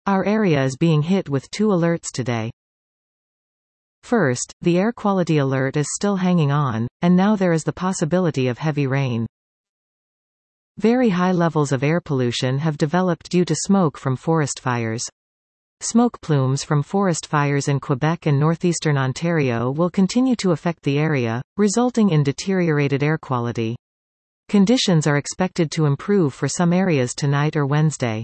Our area is being hit with two alerts today. First, the air quality alert is still hanging on, and now there is the possibility of heavy rain. Very high levels of air pollution have developed due to smoke from forest fires. Smoke plumes from forest fires in Quebec and northeastern Ontario will continue to affect the area, resulting in deteriorated air quality. Conditions are expected to improve for some areas tonight or Wednesday.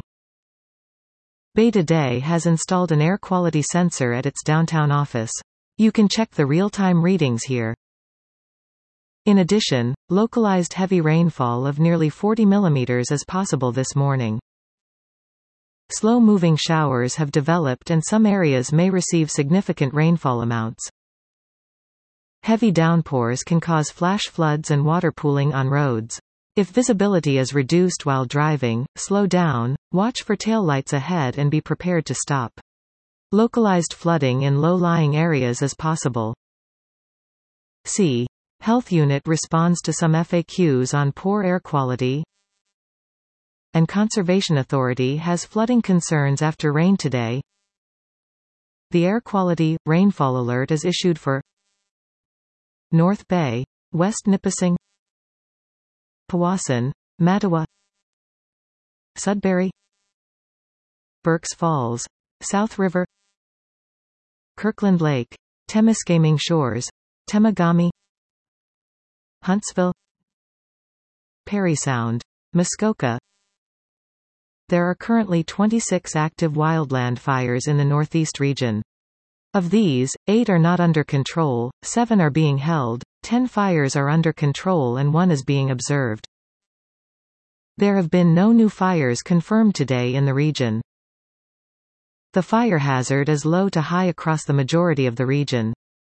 Beta Day has installed an air quality sensor at its downtown office. You can check the real-time readings here. In addition, localized heavy rainfall of nearly 40 mm is possible this morning. Slow-moving showers have developed and some areas may receive significant rainfall amounts. Heavy downpours can cause flash floods and water pooling on roads. If visibility is reduced while driving, slow down, watch for taillights ahead and be prepared to stop. Localized flooding in low-lying areas is possible. C. Health Unit responds to some FAQs on poor air quality, and Conservation Authority has flooding concerns after rain today. The air quality rainfall alert is issued for North Bay, West Nipissing, Powassan, Mattawa, Sudbury, Berks Falls, South River, Kirkland Lake, Temiskaming Shores, Temagami, Huntsville, Parry Sound, Muskoka. There are currently 26 active wildland fires in the Northeast region. Of these, 8 are not under control, 7 are being held, 10 fires are under control and 1 is being observed. There have been no new fires confirmed today in the region. The fire hazard is low to high across the majority of the region.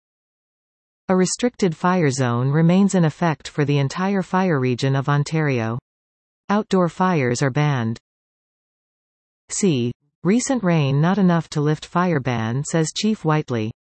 A restricted fire zone remains in effect for the entire fire region of Ontario. Outdoor fires are banned. C. Recent rain not enough to lift fire ban, says Chief Whiteley.